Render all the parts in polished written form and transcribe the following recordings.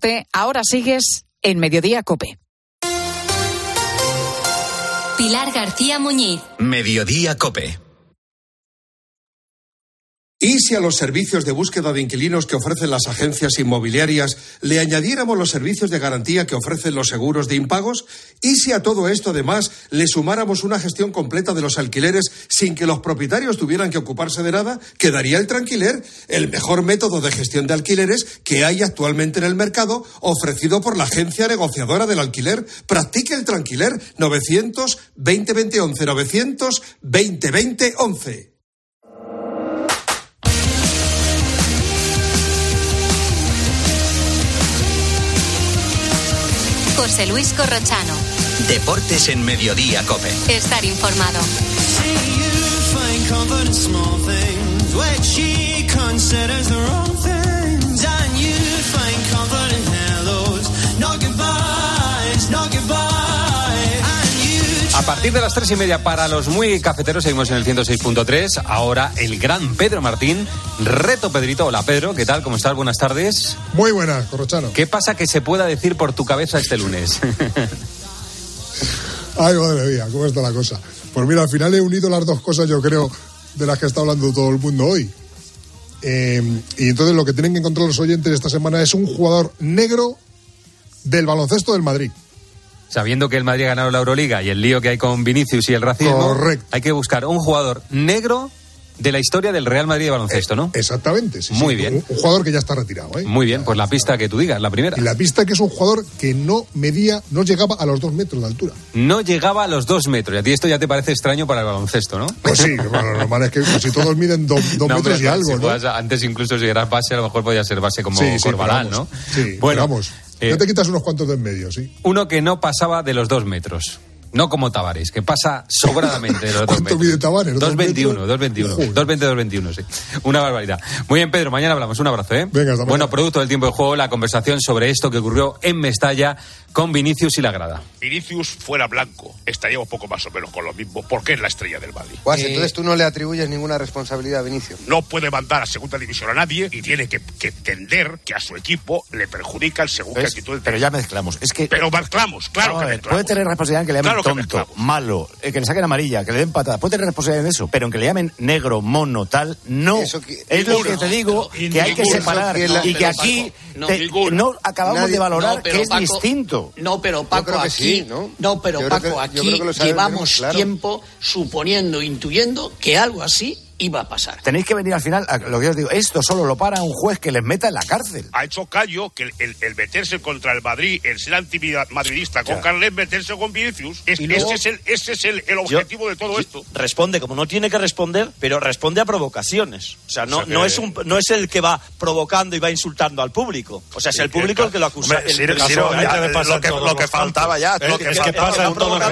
deporte, ahora sigues en Mediodía COPE. Pilar García Muñiz. Mediodía COPE. ¿Y si a los servicios de búsqueda de inquilinos que ofrecen las agencias inmobiliarias le añadiéramos los servicios de garantía que ofrecen los seguros de impagos? ¿Y si a todo esto, además, le sumáramos una gestión completa de los alquileres sin que los propietarios tuvieran que ocuparse de nada? Quedaría el Tranquiler, el mejor método de gestión de alquileres que hay actualmente en el mercado, ofrecido por la agencia negociadora del alquiler. Practique el Tranquiler. 900-2020-11, 900-2020-11. José Luis Corrochano. Deportes en Mediodía COPE. Estar informado. A partir de las 3:30 para los muy cafeteros seguimos en el 106.3. Ahora el gran Pedro Martín. Reto Pedrito. Hola Pedro, ¿qué tal? ¿Cómo estás? Buenas tardes. Muy buenas, Corrochano. ¿Qué pasa que se pueda decir por tu cabeza este lunes? Ay, madre mía, ¿cómo está la cosa? Pues mira, al final he unido las dos cosas, yo creo, de las que está hablando todo el mundo hoy. Y entonces lo que tienen que encontrar los oyentes esta semana es un jugador negro del baloncesto del Madrid. Sabiendo que el Madrid ha ganado la Euroliga y el lío que hay con Vinicius y el racismo, correcto, hay que buscar un jugador negro de la historia del Real Madrid de baloncesto, ¿no? Exactamente, sí. Muy bien. Un jugador que ya está retirado, ¿eh? Muy bien, pues la pista que tú digas, la primera. Y la pista que es un jugador que no llegaba a los 2 metros de altura. No llegaba a los 2 metros. Y a ti esto ya te parece extraño para el baloncesto, ¿no? Pues sí, bueno, lo normal es que si todos miden 2 metros y algo, si ¿no? puedas, antes incluso si eras base, a lo mejor podía ser base como Corbalán, ¿no? Sí, bueno, vamos. Ya te quitas unos cuantos de en medio, sí. Uno que no pasaba de los 2 metros. No como Tavares, que pasa sobradamente de los 2 metros. ¿Cuánto mide Tavares? 2.21, 2.21, sí. Una barbaridad. Muy bien, Pedro, mañana hablamos. Un abrazo, ¿eh? Venga, hasta bueno, producto del tiempo de juego, la conversación sobre esto que ocurrió en Mestalla con Vinicius y la grada. Vinicius fuera blanco, estaríamos poco más o menos con lo mismo, porque es la estrella del Madrid. Entonces tú no le atribuyes ninguna responsabilidad a Vinicius. No puede mandar a segunda división a nadie y tiene que entender que a su equipo le perjudica el según qué actitud. Pero ya mezclamos. Pero mezclamos, claro que mezclamos. Puede tener responsabilidad en que le llamen claro tonto, malo, que le saquen amarilla, que le den patada. Puede tener responsabilidad en eso, pero en que le llamen negro, mono, tal, no. Es lo que te digo, que hay que separar y que aquí no acabamos de valorar que es distinto. No, pero Paco, aquí sí, ¿no? No, pero Paco, aquí llevamos tiempo suponiendo, intuyendo que algo así iba a pasar. Tenéis que venir al final a lo que os digo. Esto solo lo para un juez que les meta en la cárcel. Ha hecho callo que el meterse contra el Madrid, el ser antimadridista con Carles, meterse con Vinicius, ese es el objetivo de todo esto. Responde como no tiene que responder, pero responde a provocaciones. O sea, no es el que va provocando y va insultando al público. O sea, es el público el que lo acusa. Lo que faltaba ya. Es que pasa en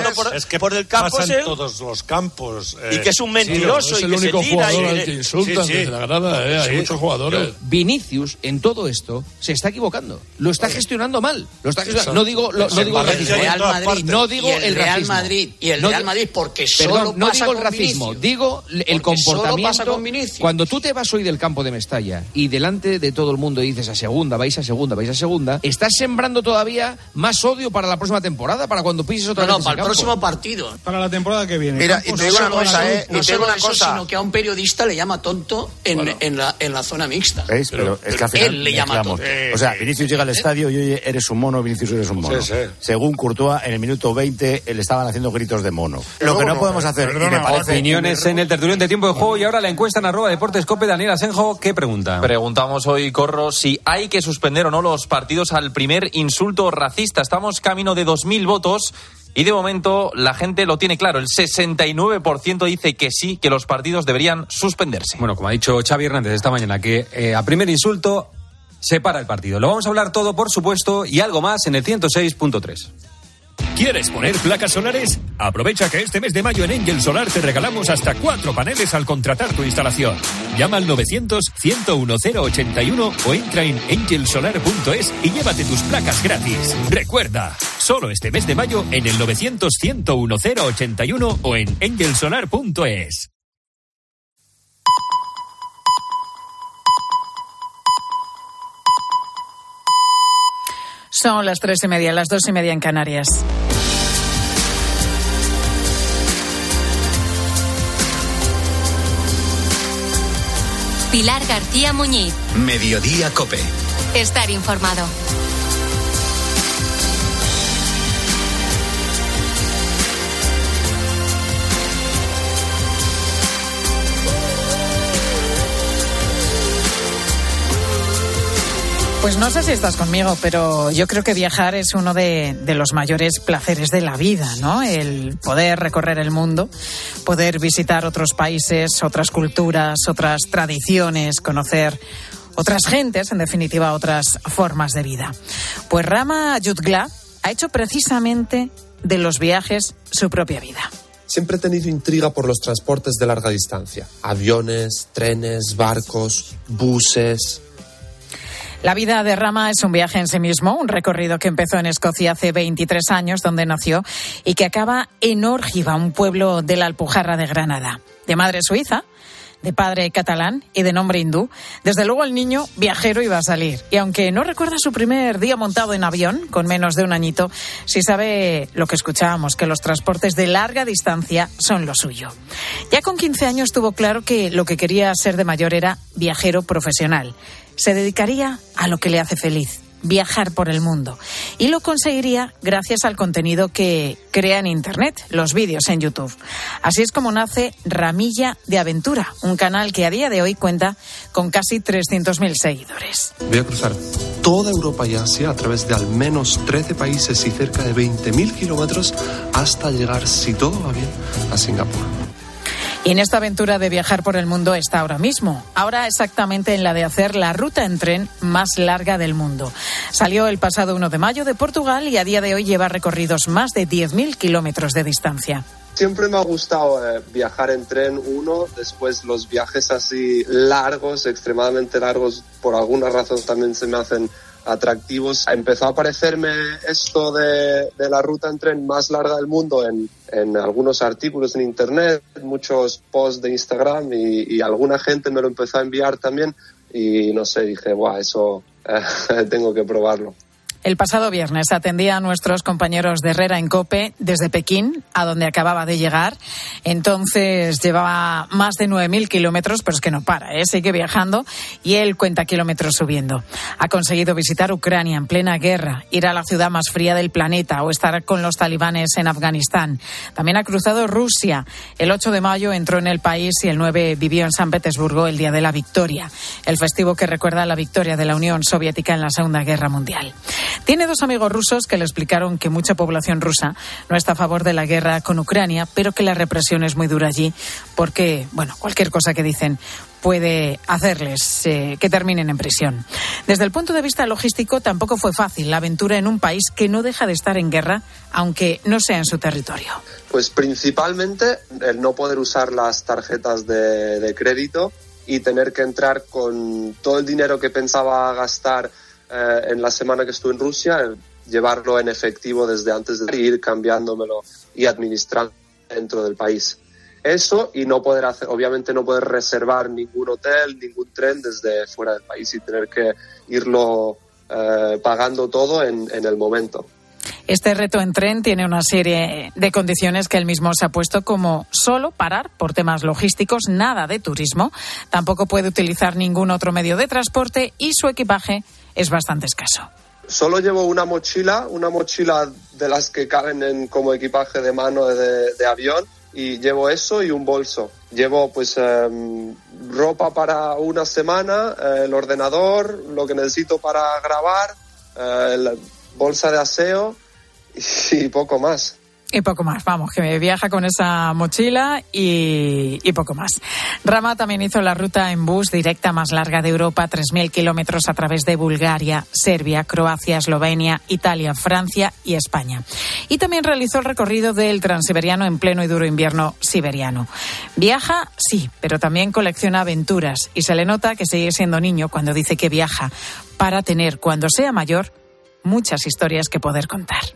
todos los campos. Y que es un mentiroso y que se tira. Que insultan desde la grada, hay muchos jugadores. Vinicius en todo esto se está equivocando, lo está gestionando mal, no digo el racismo, no digo el Real Madrid y el Real Madrid porque solo no pasa digo el con racismo, Vinicius. Digo el comportamiento. Cuando tú te vas hoy del campo de Mestalla y delante de todo el mundo dices vais a segunda, estás sembrando todavía más odio para la próxima temporada, para cuando pises otra vez para el próximo partido, para la temporada que viene. Mira, y te digo una cosa, sino que a un periodista le llama tonto en la zona mixta. ¿Veis? Pero es que al final él le llama tonto. O sea, Vinicius llega al estadio y oye, eres un mono, Vinicius eres un mono. Según Courtois, en el minuto 20 le estaban haciendo gritos de mono. Lo que no podemos hacer, y me parece... Opiniones en el tertulión de tiempo de juego y ahora la encuesta en @deportescope. Daniel Asenjo, ¿qué pregunta? Preguntamos hoy, Corro, si hay que suspender o no los partidos al primer insulto racista. Estamos camino de 2.000 votos. Y de momento la gente lo tiene claro, el 69% dice que sí, que los partidos deberían suspenderse. Bueno, como ha dicho Xavi Hernández esta mañana, que a primer insulto se para el partido. Lo vamos a hablar todo, por supuesto, y algo más en el 106.3. ¿Quieres poner placas solares? Aprovecha que este mes de mayo en Angel Solar te regalamos hasta 4 paneles al contratar tu instalación. Llama al 900-101-081 o entra en angelsolar.es y llévate tus placas gratis. Recuerda, solo este mes de mayo en el 900-101-081 o en angelsolar.es. Son las 3:30, las 2:30 en Canarias. Pilar García Muñiz. Mediodía COPE. Estar informado. Pues no sé si estás conmigo, pero yo creo que viajar es uno de los mayores placeres de la vida, ¿no? El poder recorrer el mundo, poder visitar otros países, otras culturas, otras tradiciones, conocer otras gentes, en definitiva, otras formas de vida. Pues Rama Yudgla ha hecho precisamente de los viajes su propia vida. Siempre he tenido intriga por los transportes de larga distancia. Aviones, trenes, barcos, buses. La vida de Rama es un viaje en sí mismo, un recorrido que empezó en Escocia hace 23 años, donde nació, y que acaba en Órgiva, un pueblo de la Alpujarra de Granada. De madre suiza, de padre catalán y de nombre hindú, desde luego el niño viajero iba a salir. Y aunque no recuerda su primer día montado en avión, con menos de un añito, sí sabe lo que escuchábamos, que los transportes de larga distancia son lo suyo. Ya con 15 años tuvo claro que lo que quería ser de mayor era viajero profesional. Se dedicaría a lo que le hace feliz, viajar por el mundo. Y lo conseguiría gracias al contenido que crea en Internet, los vídeos en YouTube. Así es como nace Ramilla de Aventura, un canal que a día de hoy cuenta con casi 300.000 seguidores. Voy a cruzar toda Europa y Asia a través de al menos 13 países y cerca de 20.000 kilómetros hasta llegar, si todo va bien, a Singapur. Y en esta aventura de viajar por el mundo está ahora mismo. Ahora exactamente en la de hacer la ruta en tren más larga del mundo. Salió el pasado 1 de mayo de Portugal y a día de hoy lleva recorridos más de 10.000 kilómetros de distancia. Siempre me ha gustado viajar en tren, después los viajes así largos, extremadamente largos, por alguna razón también se me hacen atractivos. Empezó a aparecerme esto de la ruta en tren más larga del mundo en algunos artículos en Internet, muchos posts de Instagram y alguna gente me lo empezó a enviar también y no sé, dije, ¡buah, eso tengo que probarlo! El pasado viernes atendía a nuestros compañeros de Herrera en COPE desde Pekín, a donde acababa de llegar. Entonces llevaba más de 9.000 kilómetros, pero es que no para, sigue viajando y él cuenta kilómetros subiendo. Ha conseguido visitar Ucrania en plena guerra, ir a la ciudad más fría del planeta o estar con los talibanes en Afganistán. También ha cruzado Rusia. El 8 de mayo entró en el país y el 9 vivió en San Petersburgo el Día de la Victoria, el festivo que recuerda la victoria de la Unión Soviética en la Segunda Guerra Mundial. Tiene dos amigos rusos que le explicaron que mucha población rusa no está a favor de la guerra con Ucrania, pero que la represión es muy dura allí porque, cualquier cosa que dicen puede hacerles que terminen en prisión. Desde el punto de vista logístico tampoco fue fácil la aventura en un país que no deja de estar en guerra, aunque no sea en su territorio. Pues principalmente el no poder usar las tarjetas de crédito y tener que entrar con todo el dinero que pensaba gastar en la semana que estuve en Rusia, llevarlo en efectivo desde antes de ir cambiándomelo y administrando dentro del país. Eso y no poder obviamente no poder reservar ningún hotel, ningún tren desde fuera del país y tener que irlo pagando todo en el momento. Este reto en tren tiene una serie de condiciones que él mismo se ha puesto, como solo parar por temas logísticos, nada de turismo, tampoco puede utilizar ningún otro medio de transporte y su equipaje es bastante escaso. Solo llevo una mochila de las que caben como equipaje de mano de avión y llevo eso y un bolso. Llevo ropa para una semana, el ordenador, lo que necesito para grabar, la bolsa de aseo y poco más. Y poco más, vamos, que viaja con esa mochila y poco más. Rama también hizo la ruta en bus directa más larga de Europa, 3.000 kilómetros a través de Bulgaria, Serbia, Croacia, Eslovenia, Italia, Francia y España. Y también realizó el recorrido del Transiberiano en pleno y duro invierno siberiano. Viaja, sí, pero también colecciona aventuras y se le nota que sigue siendo niño cuando dice que viaja para tener, cuando sea mayor, muchas historias que poder contar.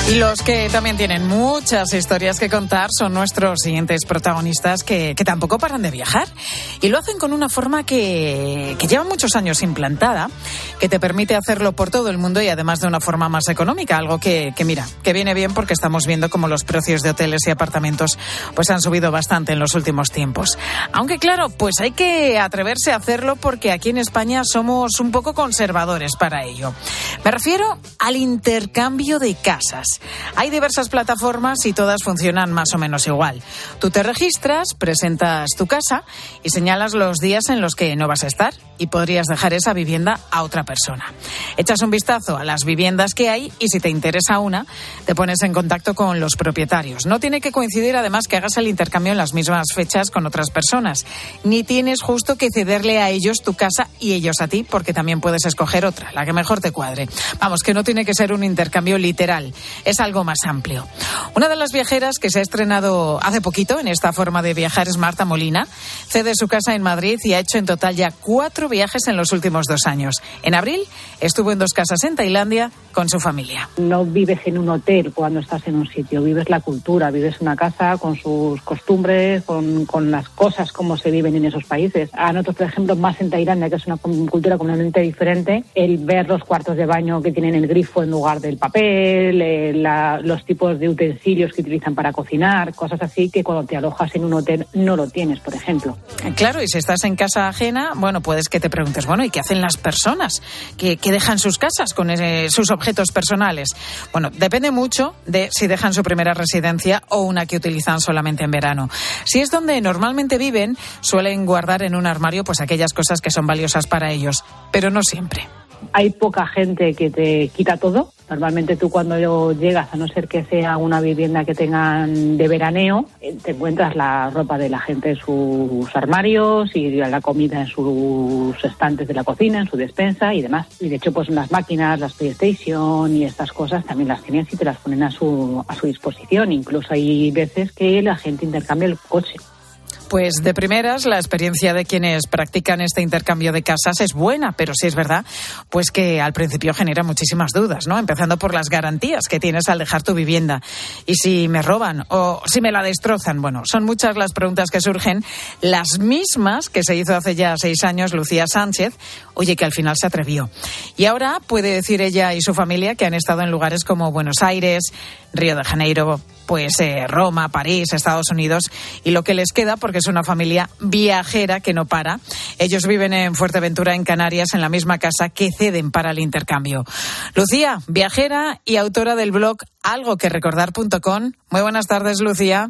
Y los que también tienen muchas historias que contar son nuestros siguientes protagonistas que tampoco paran de viajar y lo hacen con una forma que lleva muchos años implantada, que te permite hacerlo por todo el mundo y además de una forma más económica, algo que mira, que viene bien porque estamos viendo cómo los precios de hoteles y apartamentos pues han subido bastante en los últimos tiempos. Aunque claro, pues hay que atreverse a hacerlo porque aquí en España somos un poco conservadores para ello. Me refiero al intercambio de casas. Hay diversas plataformas y todas funcionan más o menos igual. Tú te registras, presentas tu casa y señalas los días en los que no vas a estar y podrías dejar esa vivienda a otra persona. Echas un vistazo a las viviendas que hay y si te interesa una, te pones en contacto con los propietarios. No tiene que coincidir además que hagas el intercambio en las mismas fechas con otras personas, ni tienes justo que cederle a ellos tu casa y ellos a ti, porque también puedes escoger otra, la que mejor te cuadre. Vamos, que no tiene que ser un intercambio literal, es algo más amplio. Una de las viajeras que se ha estrenado hace poquito en esta forma de viajar es Marta Molina. Cede su casa en Madrid y ha hecho en total ya 4 viajes en los últimos 2 años. En abril estuvo en 2 casas en Tailandia con su familia. No vives en un hotel cuando estás en un sitio, vives la cultura, vives una casa con sus costumbres, con las cosas como se viven en esos países. A nosotros, por ejemplo, más en Tailandia, que es una cultura completamente diferente, el ver los cuartos de baño que tienen el grifo en lugar del papel, los tipos de utensilios que utilizan para cocinar, cosas así que cuando te alojas en un hotel no lo tienes, por ejemplo. Claro, y si estás en casa ajena, bueno, puedes que te preguntes, bueno, ¿y qué hacen las personas que dejan sus casas con sus objetos personales? Bueno, depende mucho de si dejan su primera residencia o una que utilizan solamente en verano. Si es donde normalmente viven, suelen guardar en un armario pues aquellas cosas que son valiosas para ellos, pero no siempre. Hay poca gente que te quita todo. Normalmente tú cuando llegas, a no ser que sea una vivienda que tengan de veraneo, te encuentras la ropa de la gente en sus armarios y la comida en sus estantes de la cocina, en su despensa y demás. Y de hecho, pues las máquinas, las PlayStation y estas cosas también las tienen y te las ponen a su disposición. Incluso hay veces que la gente intercambia el coche. Pues de primeras, la experiencia de quienes practican este intercambio de casas es buena, pero sí es verdad, pues que al principio genera muchísimas dudas, ¿no? Empezando por las garantías que tienes al dejar tu vivienda. Y si me roban o si me la destrozan, bueno, son muchas las preguntas que surgen, las mismas que se hizo hace ya 6 años Lucía Sánchez, oye, que al final se atrevió. Y ahora puede decir ella y su familia que han estado en lugares como Buenos Aires, Río de Janeiro, pues Roma, París, Estados Unidos, y lo que les queda, porque es una familia viajera que no para. Ellos viven en Fuerteventura, en Canarias, en la misma casa que ceden para el intercambio. Lucía, viajera y autora del blog algoquerecordar.com. Muy buenas tardes, Lucía.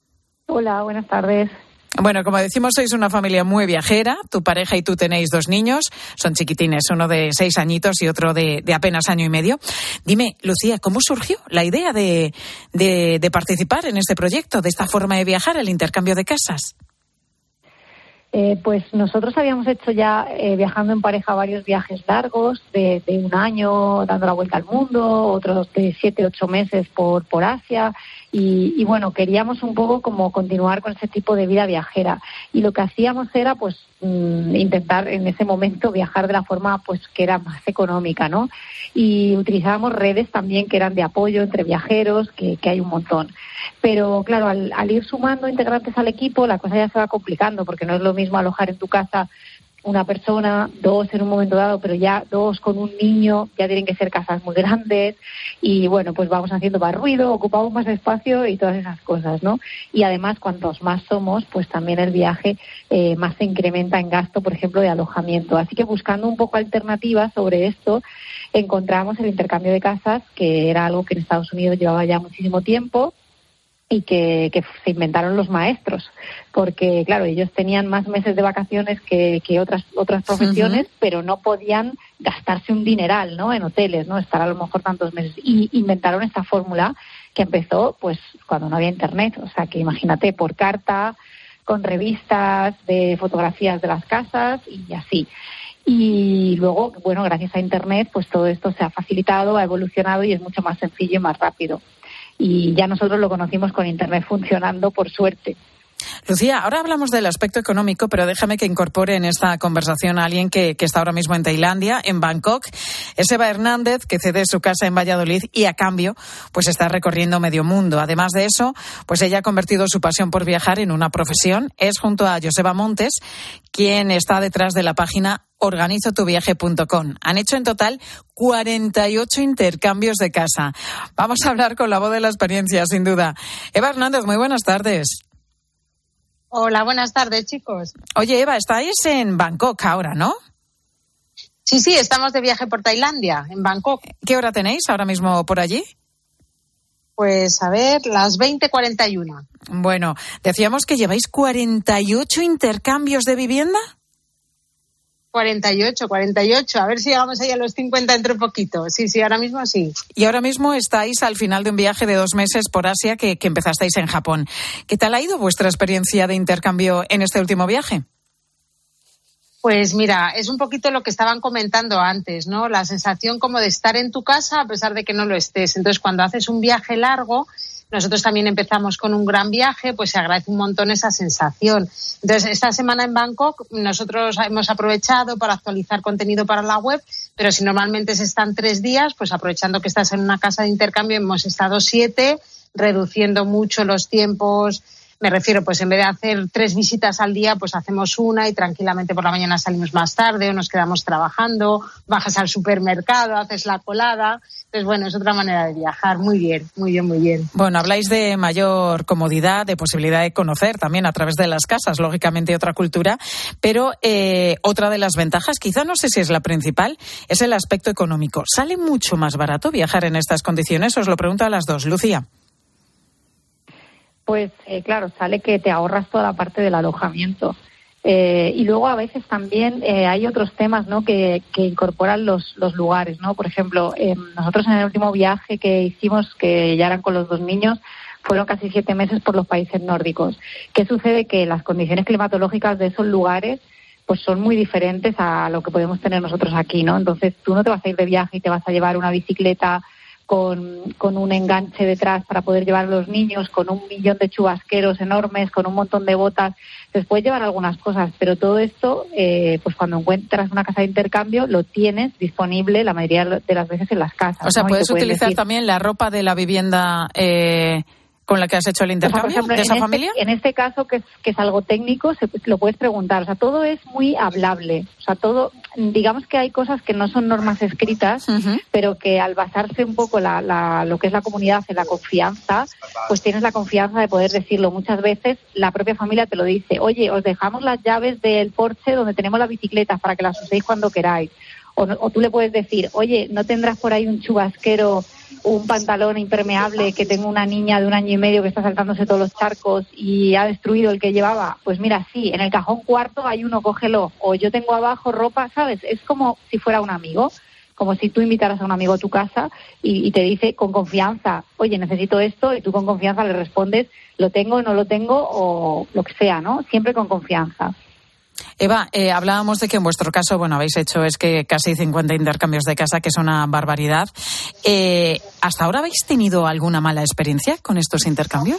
Hola, buenas tardes. Bueno, como decimos, sois una familia muy viajera. Tu pareja y tú tenéis 2 niños. Son chiquitines, uno de 6 añitos y otro de apenas año y medio. Dime, Lucía, ¿cómo surgió la idea de participar en este proyecto, de esta forma de viajar, el intercambio de casas? Pues nosotros habíamos hecho ya, viajando en pareja, varios viajes largos de 1 año, dando la vuelta al mundo, otros de 7, 8 meses por Asia. Y bueno, queríamos un poco como continuar con ese tipo de vida viajera. Y lo que hacíamos era pues intentar en ese momento viajar de la forma pues que era más económica, ¿no? Y utilizábamos redes también que eran de apoyo entre viajeros, que hay un montón. Pero claro, al ir sumando integrantes al equipo, la cosa ya se va complicando, porque no es lo mismo alojar en tu casa una persona, 2 en un momento dado, pero ya 2 con un niño, ya tienen que ser casas muy grandes y bueno, pues vamos haciendo más ruido, ocupamos más espacio y todas esas cosas, ¿no? Y además, cuantos más somos, pues también el viaje más se incrementa en gasto, por ejemplo, de alojamiento. Así que buscando un poco alternativas sobre esto, encontramos el intercambio de casas, que era algo que en Estados Unidos llevaba ya muchísimo tiempo, y que se inventaron los maestros, porque claro, ellos tenían más meses de vacaciones que otras profesiones, pero no podían gastarse un dineral, ¿no?, en hoteles, ¿no?, estar a lo mejor tantos meses, y inventaron esta fórmula que empezó pues cuando no había internet, o sea que imagínate, por carta, con revistas de fotografías de las casas y así. Y luego, bueno, gracias a internet, pues todo esto se ha facilitado, ha evolucionado y es mucho más sencillo y más rápido. Y ya nosotros lo conocimos con internet funcionando, por suerte. Lucía, ahora hablamos del aspecto económico, pero déjame que incorpore en esta conversación a alguien que está ahora mismo en Tailandia, en Bangkok. Es Eva Hernández, que cede su casa en Valladolid y a cambio pues está recorriendo medio mundo. Además de eso, pues ella ha convertido su pasión por viajar en una profesión. Es junto a Joseba Montes quien está detrás de la página organizotuviaje.com. Han hecho en total 48 intercambios de casa. Vamos a hablar con la voz de la experiencia, sin duda. Eva Hernández, muy buenas tardes. Hola, buenas tardes, chicos. Oye, Eva, estáis en Bangkok ahora, ¿no? Sí, estamos de viaje por Tailandia, en Bangkok. ¿Qué hora tenéis ahora mismo por allí? Pues, a ver, las 20:41. Bueno, decíamos que lleváis 48 intercambios de vivienda. 48. A ver si llegamos ahí a los 50 entre poquito. Sí, ahora mismo sí. Y ahora mismo estáis al final de un viaje de 2 meses por Asia que empezasteis en Japón. ¿Qué tal ha ido vuestra experiencia de intercambio en este último viaje? Pues mira, es un poquito lo que estaban comentando antes, ¿no? La sensación como de estar en tu casa a pesar de que no lo estés. Entonces, cuando haces un viaje largo, nosotros también empezamos con un gran viaje, pues se agradece un montón esa sensación. Entonces, esta semana en Bangkok nosotros hemos aprovechado para actualizar contenido para la web, pero si normalmente se están 3 días, pues aprovechando que estás en una casa de intercambio, hemos estado 7, reduciendo mucho los tiempos. Me refiero, pues en vez de hacer 3 visitas al día, pues hacemos una y tranquilamente por la mañana salimos más tarde o nos quedamos trabajando, bajas al supermercado, haces la colada. Entonces, bueno, es otra manera de viajar. Muy bien. Bueno, habláis de mayor comodidad, de posibilidad de conocer también a través de las casas, lógicamente otra cultura, pero otra de las ventajas, quizá no sé si es la principal, es el aspecto económico. ¿Sale mucho más barato viajar en estas condiciones? Os lo pregunto a las dos. Lucía. Pues claro, sale que te ahorras toda la parte del alojamiento. Y luego a veces también hay otros temas, ¿no?, que incorporan los lugares, ¿no? Por ejemplo, nosotros en el último viaje que hicimos, que ya eran con los 2 niños, fueron casi 7 meses por los países nórdicos. ¿Qué sucede? Que las condiciones climatológicas de esos lugares pues son muy diferentes a lo que podemos tener nosotros aquí, ¿no? Entonces tú no te vas a ir de viaje y te vas a llevar una bicicleta con un enganche detrás para poder llevar a los niños, con 1.000.000 de chubasqueros enormes, con un montón de botas. Entonces puedes llevar algunas cosas, pero todo esto, pues cuando encuentras una casa de intercambio, lo tienes disponible la mayoría de las veces en las casas. O sea, ¿no? puedes utilizar también la ropa de la vivienda con la que has hecho el intercambio, o sea, por ejemplo, de esa familia. En este caso, que es algo técnico, lo puedes preguntar. O sea, todo es muy hablable. O sea, todo, digamos que hay cosas que no son normas escritas, pero que al basarse un poco lo que es la comunidad en la confianza, pues tienes la confianza de poder decirlo. Muchas veces la propia familia te lo dice. Oye, os dejamos las llaves del porche donde tenemos las bicicletas para que las uséis cuando queráis. O tú le puedes decir, oye, ¿no tendrás por ahí un chubasquero, un pantalón impermeable, que tengo una niña de 1 año y medio que está saltándose todos los charcos y ha destruido el que llevaba? Pues mira, sí, en el cajón cuarto hay uno, cógelo. O yo tengo abajo ropa, ¿sabes? Es como si fuera un amigo, como si tú invitaras a un amigo a tu casa y te dice con confianza, oye, necesito esto, y tú con confianza le respondes, lo tengo, no lo tengo, o lo que sea, ¿no? Siempre con confianza. Eva, hablábamos de que en vuestro caso, bueno, habéis hecho casi 50 intercambios de casa, que es una barbaridad. ¿Hasta ahora habéis tenido alguna mala experiencia con estos intercambios?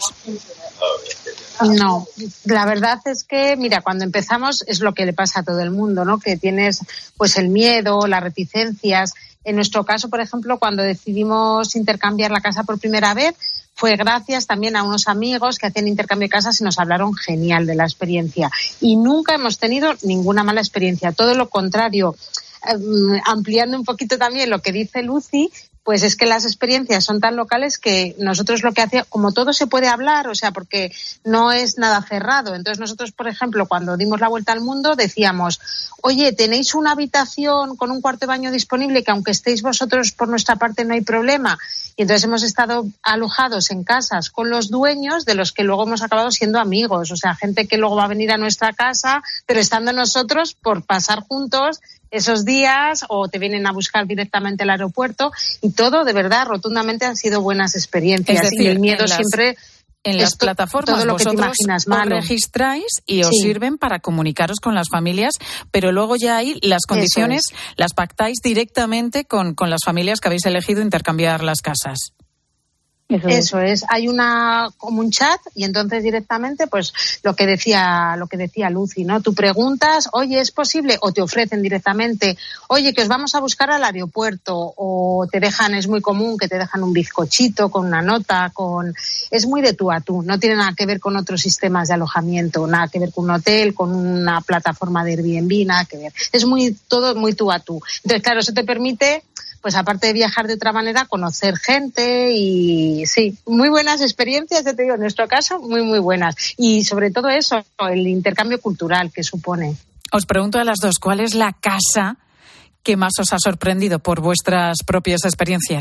No, la verdad es que, mira, cuando empezamos es lo que le pasa a todo el mundo, ¿no? Que tienes pues el miedo, las reticencias. En nuestro caso, por ejemplo, cuando decidimos intercambiar la casa por primera vez, fue gracias también a unos amigos que hacían intercambio de casas y nos hablaron genial de la experiencia. Y nunca hemos tenido ninguna mala experiencia, todo lo contrario. Ampliando un poquito también lo que dice Lucy, pues es que las experiencias son tan locales que nosotros lo que hacíamos, como todo se puede hablar, o sea, porque no es nada cerrado. Entonces nosotros, por ejemplo, cuando dimos la vuelta al mundo, decíamos, oye, ¿tenéis una habitación con un cuarto de baño disponible que aunque estéis vosotros por nuestra parte no hay problema? Y entonces hemos estado alojados en casas con los dueños, de los que luego hemos acabado siendo amigos, o sea, gente que luego va a venir a nuestra casa, pero estando nosotros por pasar juntos esos días, o te vienen a buscar directamente al aeropuerto, y todo, de verdad, rotundamente han sido buenas experiencias. Es decir, y el miedo siempre... En las plataformas todo lo que te vosotros imaginas os registráis y os sirven para comunicaros con las familias, pero luego ya ahí las condiciones las pactáis directamente con las familias que habéis elegido intercambiar las casas. Eso es. Hay como un chat y entonces directamente, pues lo que decía Lucy, ¿no? Tú preguntas, oye, ¿es posible? O te ofrecen directamente, oye, que os vamos a buscar al aeropuerto, o te dejan, es muy común que te dejan un bizcochito con una nota, es muy de tú a tú. No tiene nada que ver con otros sistemas de alojamiento, nada que ver con un hotel, con una plataforma de Airbnb, nada que ver. Es todo muy tú a tú. Entonces, claro, eso te permite, pues aparte de viajar de otra manera, conocer gente y sí, muy buenas experiencias, ya te digo, en nuestro caso, muy, muy buenas. Y sobre todo eso, el intercambio cultural que supone. Os pregunto a las dos, ¿cuál es la casa que más os ha sorprendido por vuestras propias experiencias?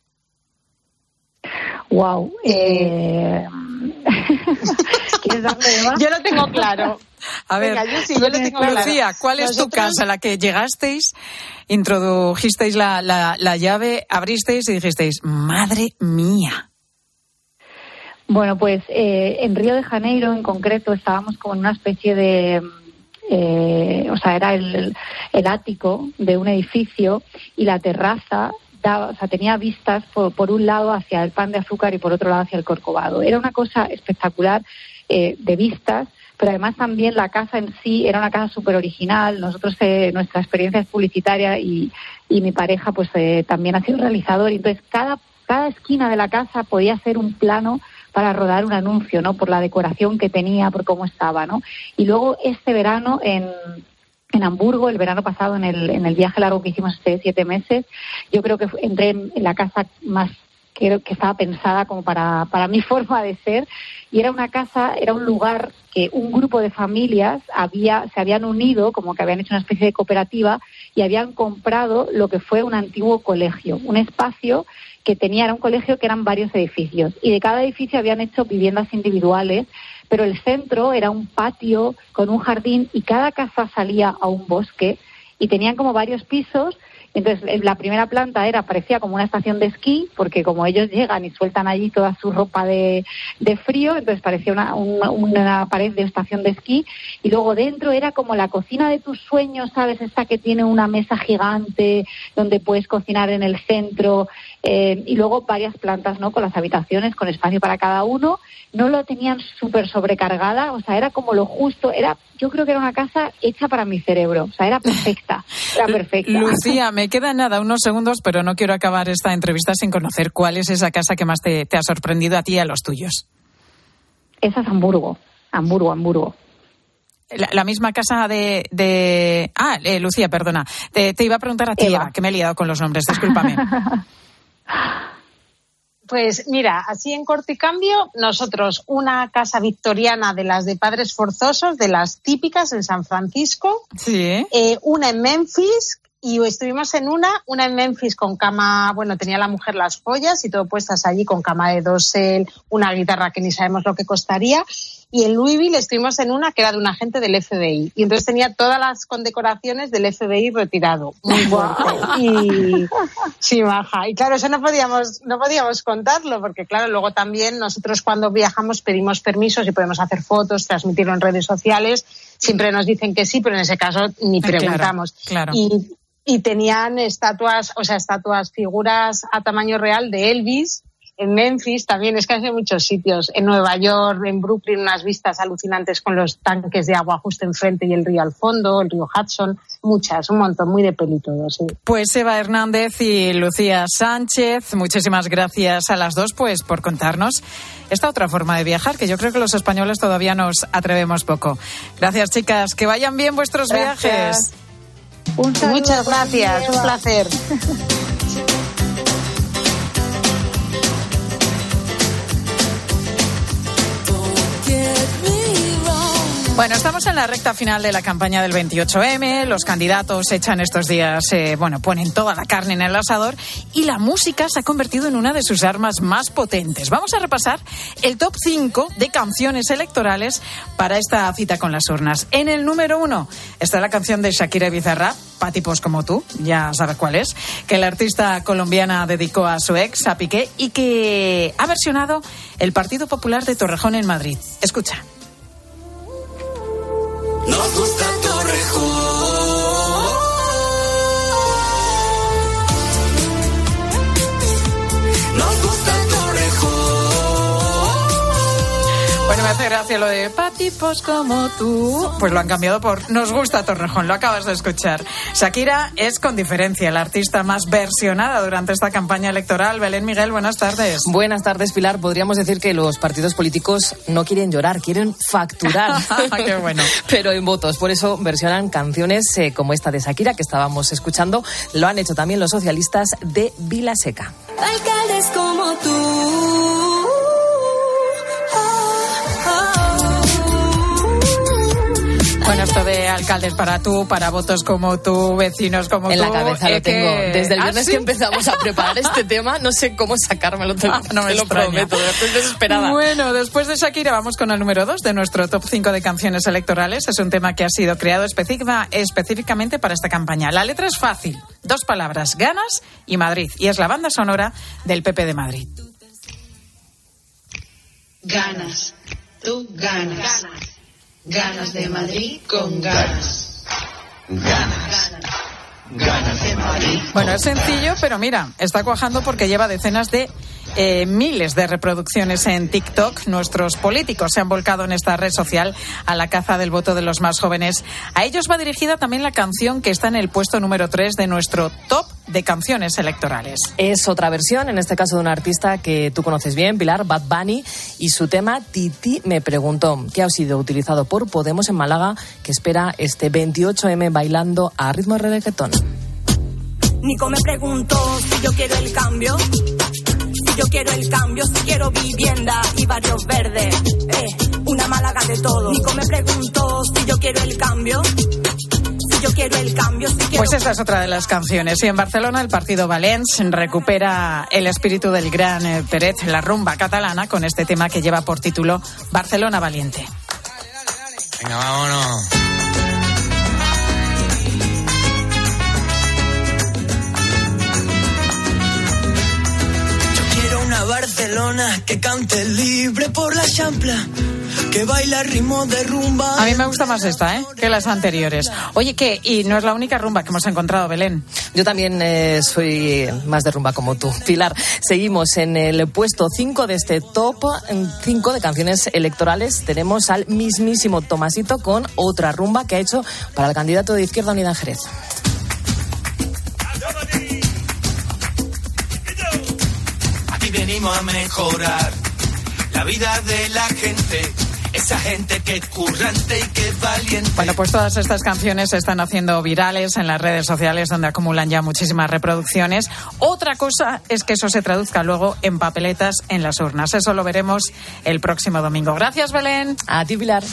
Wow. ¿Quieres darle de más? Yo lo tengo claro. A ver, venga, yo lo tengo claro. Lucía, ¿cuál es tu casa a la que llegasteis, introdujisteis la llave, abristeis y dijisteis, madre mía? Bueno, pues en Río de Janeiro en concreto estábamos como en una especie de... era el ático de un edificio y la terraza tenía vistas por un lado hacia el Pan de Azúcar y por otro lado hacia el Corcovado. Era una cosa espectacular de vistas, pero además también la casa en sí era una casa súper original. Nosotros, nuestra experiencia es publicitaria y mi pareja pues también ha sido realizador. Y entonces cada esquina de la casa podía ser un plano para rodar un anuncio, ¿no? Por la decoración que tenía, por cómo estaba, ¿no? Y luego este verano en Hamburgo, el verano pasado, en el viaje largo que hicimos de 7 meses, yo creo que entré en la casa más que estaba pensada como para mi forma de ser, y era un lugar que un grupo de familias se habían unido, como que habían hecho una especie de cooperativa y habían comprado lo que fue un antiguo colegio, un espacio que era un colegio que eran varios edificios, y de cada edificio habían hecho viviendas individuales, pero el centro era un patio con un jardín y cada casa salía a un bosque y tenían como varios pisos. Entonces, la primera planta parecía como una estación de esquí, porque como ellos llegan y sueltan allí toda su ropa de frío, entonces parecía una pared de estación de esquí. Y luego dentro era como la cocina de tus sueños, ¿sabes? Esta que tiene una mesa gigante donde puedes cocinar en el centro. Y luego varias plantas, ¿no? Con las habitaciones, con espacio para cada uno. No lo tenían súper sobrecargada, o sea, era como lo justo. Yo creo que era una casa hecha para mi cerebro, o sea, era perfecta. Lucía, me quedan unos segundos, pero no quiero acabar esta entrevista sin conocer cuál es esa casa que más te ha sorprendido a ti y a los tuyos. Esa es Hamburgo. La misma casa Lucía, perdona. Te iba a preguntar a ti, Eva, que me he liado con los nombres, discúlpame. Pues mira, así en corto y cambio, nosotros una casa victoriana de las de padres forzosos, de las típicas en San Francisco, sí. Una en Memphis, y estuvimos en una en Memphis con cama, bueno, tenía la mujer las joyas y todo puestas allí con cama de dosel, una guitarra que ni sabemos lo que costaría, y en Louisville estuvimos en una que era de un agente del FBI, y entonces tenía todas las condecoraciones del FBI retirado, muy fuerte, y sí, maja, y claro, eso no podíamos contarlo, porque claro, luego también nosotros cuando viajamos pedimos permisos y podemos hacer fotos, transmitirlo en redes sociales, siempre nos dicen que sí, pero en ese caso ni preguntamos. Claro. Y tenían figuras a tamaño real de Elvis. En Memphis también, es que hay muchos sitios. En Nueva York, en Brooklyn, unas vistas alucinantes con los tanques de agua justo enfrente y el río al fondo, el río Hudson. Muchas, un montón, muy de peli todo, sí. Pues Eva Hernández y Lucía Sánchez, muchísimas gracias a las dos pues por contarnos esta otra forma de viajar, que yo creo que los españoles todavía nos atrevemos poco. Gracias, chicas, que vayan bien vuestros viajes. Muchas gracias, un placer. Bueno, estamos en la recta final de la campaña del 28M. Los candidatos echan estos días, ponen toda la carne en el asador y la música se ha convertido en una de sus armas más potentes. Vamos a repasar el top 5 de canciones electorales para esta cita con las urnas. En el número 1 está la canción de Shakira y Bizarrap, Pa' tipos como tú, ya sabes cuál es, que la artista colombiana dedicó a su ex, a Piqué, y que ha versionado el Partido Popular de Torrejón en Madrid. Escucha. Nos gusta Torrejón. Nos gusta Torrejón. hace gracia lo de pa' tipos como tú. Pues lo han cambiado por Nos gusta Torrejón, lo acabas de escuchar. Shakira es con diferencia la artista más versionada durante esta campaña electoral. Belén Miguel, buenas tardes. Buenas tardes, Pilar. Podríamos decir que los partidos políticos no quieren llorar, quieren facturar. Qué bueno. Pero en votos. Por eso versionan canciones como esta de Shakira que estábamos escuchando. Lo han hecho también los socialistas de Vilaseca. Alcaldes como tú. Bueno, esto de alcaldes para tú, para votos como tú, vecinos como en tú. En la cabeza lo tengo. Desde el viernes ¿sí? que empezamos a preparar este tema, no sé cómo sacármelo. No me lo prometo, estoy desesperada. Bueno, después de Shakira vamos con el número 2 de nuestro top 5 de canciones electorales. Es un tema que ha sido creado específicamente para esta campaña. La letra es fácil. 2 palabras, ganas y Madrid. Y es la banda sonora del PP de Madrid. Ganas. Tú ganas. Ganas de Madrid con ganas. Ganas de Madrid. Bueno, es sencillo, pero mira, está cuajando porque lleva decenas de miles de reproducciones en TikTok. Nuestros políticos se han volcado en esta red social a la caza del voto de los más jóvenes. A ellos va dirigida también la canción que está en el puesto número 3 de nuestro top de canciones electorales. Es otra versión, en este caso de un artista que tú conoces bien, Pilar, Bad Bunny, y su tema Titi me preguntó, que ha sido utilizado por Podemos en Málaga, que espera este 28M bailando a ritmo de reggaetón. Nico me preguntó si yo quiero el cambio. Si yo quiero el cambio, si quiero vivienda y barrios verdes. Una Málaga de todo. Nico me preguntó si yo quiero el cambio. Si yo quiero el cambio, si quiero... Pues esta es otra de las canciones. Y en Barcelona el partido Valens recupera el espíritu del gran Peret, la rumba catalana, con este tema que lleva por título Barcelona Valiente. Venga, vámonos. Una Barcelona que cante libre por la champla, que baila ritmo de rumba. A mí me gusta más esta, que las anteriores. Oye, ¿qué? Y no es la única rumba que hemos encontrado, Belén. Yo también soy más de rumba como tú, Pilar. Seguimos en el puesto 5 de este top 5 de canciones electorales. Tenemos al mismísimo Tomasito con otra rumba que ha hecho para el candidato de Izquierda Unida en Jerez. Venimos a mejorar la vida de la gente, esa gente que es currante y que es valiente. Bueno, pues todas estas canciones se están haciendo virales en las redes sociales, donde acumulan ya muchísimas reproducciones. Otra cosa es que eso se traduzca luego en papeletas en las urnas. Eso lo veremos el próximo domingo. Gracias, Belén. A ti, Pilar.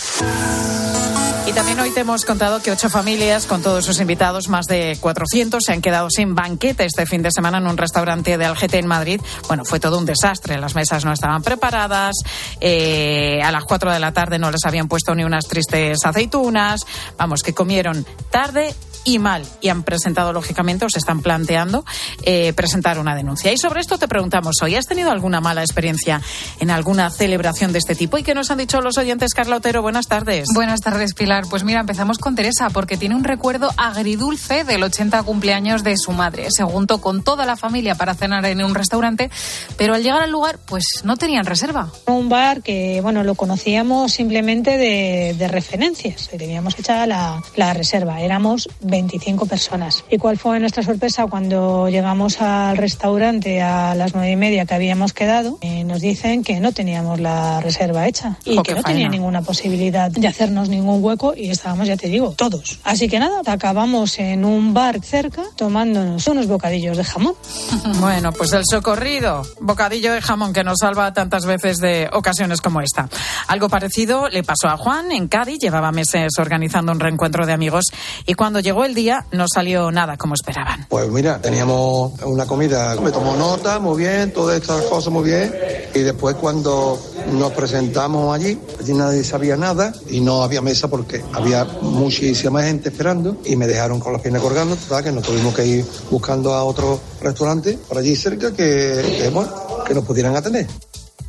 Y también hoy te hemos contado que 8 familias, con todos sus invitados, más de 400, se han quedado sin banquete este fin de semana en un restaurante de Algete en Madrid. Bueno, fue todo un desastre. Las mesas no estaban preparadas. A las 4 de la tarde no les habían puesto ni unas tristes aceitunas. Vamos, que comieron tarde y mal. Y han presentado, lógicamente, o se están planteando presentar una denuncia. Y sobre esto te preguntamos hoy, ¿has tenido alguna mala experiencia en alguna celebración de este tipo? ¿Y qué nos han dicho los oyentes? Carla Otero, buenas tardes. Buenas tardes, Pilar. Pues mira, empezamos con Teresa, porque tiene un recuerdo agridulce del 80 cumpleaños de su madre. Se juntó con toda la familia para cenar en un restaurante, pero al llegar al lugar, pues no tenían reserva. Un bar que, bueno, lo conocíamos simplemente de referencias. Teníamos hecha la reserva. Éramos 25 personas. ¿Y cuál fue nuestra sorpresa cuando llegamos al restaurante a las 9:30 que habíamos quedado? Nos dicen que no teníamos la reserva hecha y que no tenía ninguna posibilidad de hacernos ningún hueco, y estábamos, ya te digo, todos. Así que nada, acabamos en un bar cerca tomándonos unos bocadillos de jamón. Bueno, pues el socorrido, bocadillo de jamón que nos salva tantas veces de ocasiones como esta. Algo parecido le pasó a Juan en Cádiz. Llevaba meses organizando un reencuentro de amigos y cuando llegó el día no salió nada como esperaban. Pues mira, teníamos una comida, me tomó nota, muy bien, todas estas cosas muy bien, y después cuando nos presentamos allí nadie sabía nada y no había mesa porque había muchísima gente esperando y me dejaron con las piernas colgando, total, que nos tuvimos que ir buscando a otro restaurante por allí cerca que nos pudieran atender.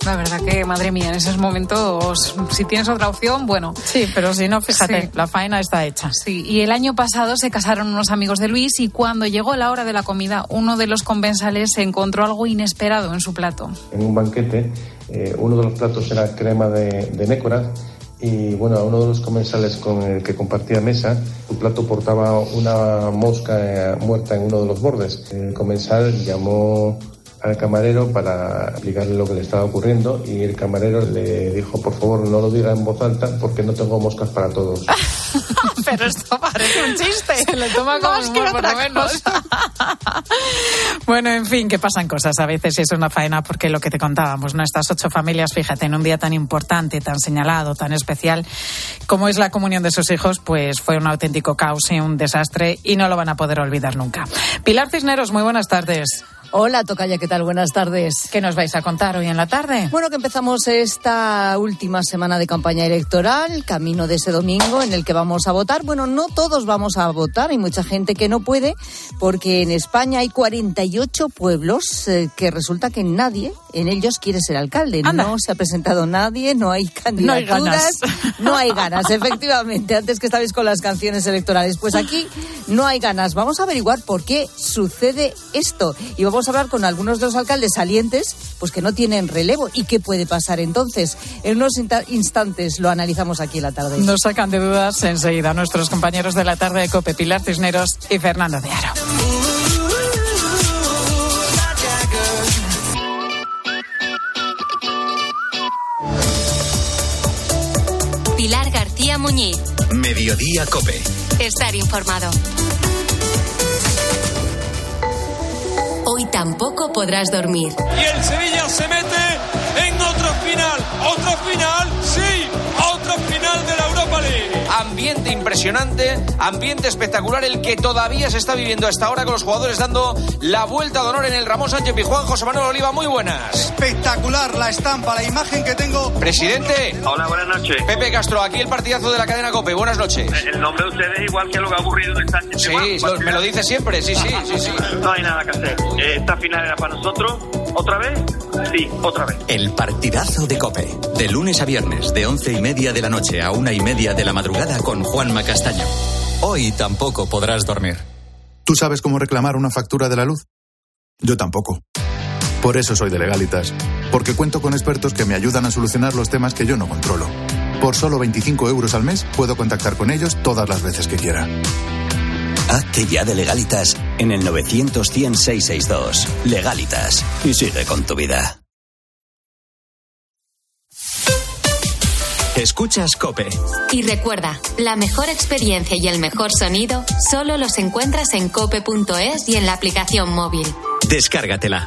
La verdad que, madre mía, en esos momentos, si tienes otra opción, bueno. Sí, pero si no, fíjate, sí. La faena está hecha. Sí, y el año pasado se casaron unos amigos de Luis y cuando llegó la hora de la comida, uno de los comensales se encontró algo inesperado en su plato. En un banquete, uno de los platos era crema de nécora y, bueno, a uno de los comensales con el que compartía mesa, su plato portaba una mosca muerta en uno de los bordes. El comensal llamó al camarero para explicarle lo que le estaba ocurriendo y el camarero le dijo, por favor, no lo diga en voz alta porque no tengo moscas para todos. Pero esto parece un chiste. Se lo toma como más que humor, por lo menos. Bueno, en fin, que pasan cosas. A veces es una faena porque lo que te contábamos, ¿no? Estas 8 familias, fíjate, en un día tan importante, tan señalado, tan especial como es la comunión de sus hijos, pues fue un auténtico caos y un desastre y no lo van a poder olvidar nunca. Pilar Cisneros, muy buenas tardes. Hola, tocaya, ¿qué tal? Buenas tardes. ¿Qué nos vais a contar hoy en la tarde? Bueno, que empezamos esta última semana de campaña electoral, camino de ese domingo en el que vamos a votar. Bueno, no todos vamos a votar, hay mucha gente que no puede, porque en España hay 48 pueblos que resulta que nadie en ellos quiere ser alcalde. Anda. No se ha presentado nadie, no hay candidaturas, no hay ganas, efectivamente. Antes que estabais con las canciones electorales, pues aquí no hay ganas. Vamos a averiguar por qué sucede esto y vamos a hablar con algunos de los alcaldes salientes, pues que no tienen relevo. ¿Y qué puede pasar entonces? En unos instantes lo analizamos aquí en la tarde. Nos sacan de dudas enseguida nuestros compañeros de la tarde de COPE, Pilar Cisneros y Fernando de Aro. Pilar García Muñiz. Mediodía COPE. Estar informado. Hoy tampoco podrás dormir. Y el Sevilla se mete en otro final, sí, otro final de la Europa League. Ambiente impresionante, ambiente espectacular el que todavía se está viviendo hasta ahora con los jugadores dando la vuelta de honor en el Ramón Sánchez Pizjuán. José Manuel Oliva, muy buenas. Espectacular la estampa, la imagen que tengo. Presidente. Hola, buenas noches. Pepe Castro, aquí el partidazo de la cadena COPE. Buenas noches. El nombre de ustedes es igual que lo que ha ocurrido en el Sánchez. Sí, me lo dice siempre, sí. No hay nada que hacer. Esta final era para nosotros. ¿Otra vez? Sí, otra vez. El partidazo de COPE. De lunes a viernes, de 11:30 de la noche a 1:30 de la madrugada con Juanma Castaño. Hoy tampoco podrás dormir. ¿Tú sabes cómo reclamar una factura de la luz? Yo tampoco. Por eso soy de Legalitas. Porque cuento con expertos que me ayudan a solucionar los temas que yo no controlo. Por solo 25 euros al mes puedo contactar con ellos todas las veces que quiera. Hazte ya de Legalitas en el 900-100-662. Legalitas. Y sigue con tu vida. Escuchas COPE. Y recuerda, la mejor experiencia y el mejor sonido solo los encuentras en cope.es y en la aplicación móvil. Descárgatela.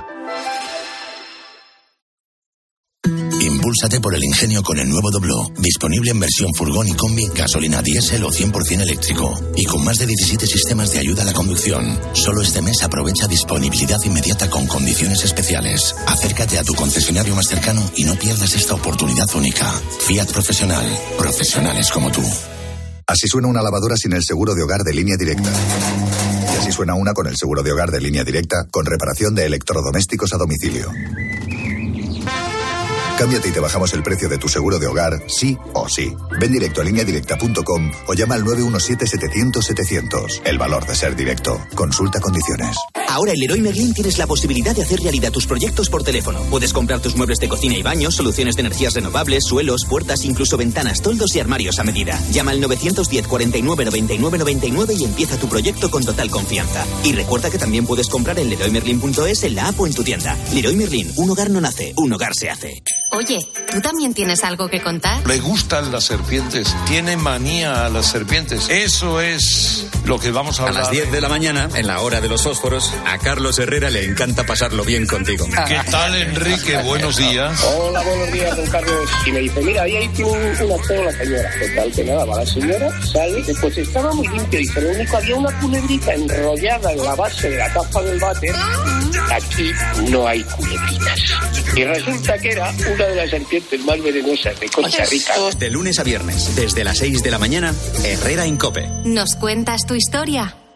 Impúlsate por el ingenio con el nuevo Dobló, disponible en versión furgón y combi, gasolina diésel o 100% eléctrico, y con más de 17 sistemas de ayuda a la conducción. Solo este mes aprovecha disponibilidad inmediata con condiciones especiales. Acércate a tu concesionario más cercano y no pierdas esta oportunidad única. Fiat Profesional, profesionales como tú. Así suena una lavadora sin el seguro de hogar de Línea Directa. Y así suena una con el seguro de hogar de Línea Directa, con reparación de electrodomésticos a domicilio. Cámbiate y te bajamos el precio de tu seguro de hogar, sí o sí. Ven directo a lineadirecta.com o llama al 917-700-700. El valor de ser directo. Consulta condiciones. Ahora en Leroy Merlin tienes la posibilidad de hacer realidad tus proyectos por teléfono. Puedes comprar tus muebles de cocina y baños, soluciones de energías renovables, suelos, puertas, incluso ventanas, toldos y armarios a medida. Llama al 910 49 99 99 y empieza tu proyecto con total confianza. Y recuerda que también puedes comprar en leroymerlin.es, en la app o en tu tienda. Leroy Merlin, un hogar no nace, un hogar se hace. Oye, ¿tú también tienes algo que contar? Le gustan las serpientes, tiene manía a las serpientes. Eso es lo que vamos a hablar. A las 10 de la mañana, en la hora de los fósforos, a Carlos Herrera le encanta pasarlo bien contigo. ¿Qué tal, Enrique? Buenos días. Hola, buenos días, don Carlos. Y me dice, mira, ahí hay una sola señora. Total, que nada, va la señora, sale, pues estaba muy limpio. Dice, lo único, había una culebrita enrollada en la base de la tapa del váter. Aquí no hay culebritas. Y resulta que era una de las serpientes más venenosas de Costa Rica. De lunes a viernes, desde las 6 de la mañana, Herrera en COPE. ¿Nos cuentas tu historia?